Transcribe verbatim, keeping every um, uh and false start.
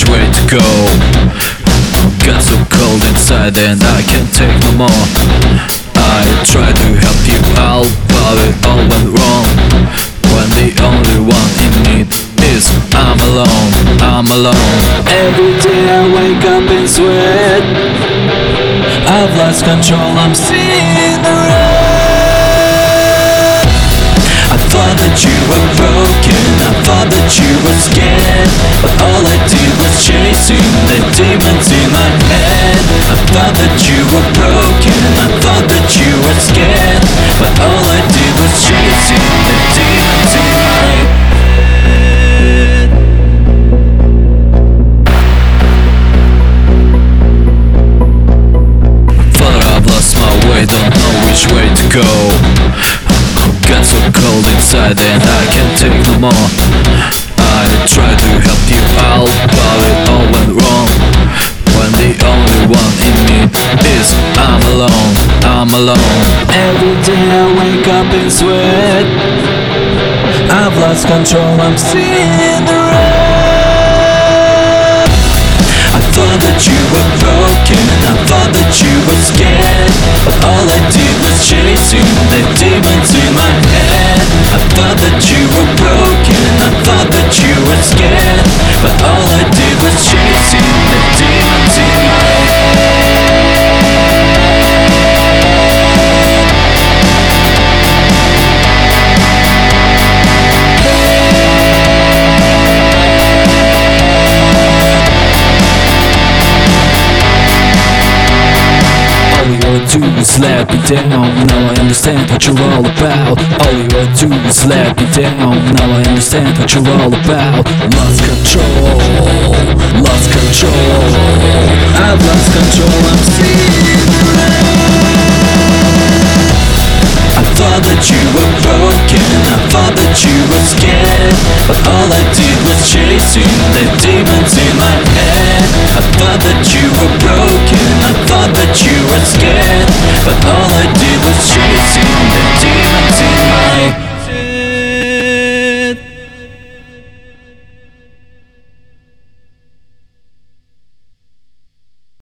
way to go. Got so cold inside and I can't take no more. I tried to help you out, but it all went wrong. When the only one in need is I'm alone, I'm alone. Every day I wake up in sweat. I've lost control, I'm seeing the red. I thought that you were broken, I thought that you were scared, but all I did was chasing the demons in my head. I thought that you were broken, I thought that you were scared, but all I did was chasing the demons in my head. Father, I've lost my way, don't know which way to go. Got so cold inside and I can't take no more. I tried to help you out, but it all went wrong. When the only one in need is I'm alone, I'm alone. Every day I wake up in sweat. I've lost control, I'm seeing the red. I thought that you were broken, I thought that you were scared, but all I did was chasing the demons in my head. I thought that you were broken, I thought that you were scared, but all I did was chasing the demons in my do is let me down. Now I understand what you're all about. All you gotta do is let me down. Now I understand what you're all about. Lost control.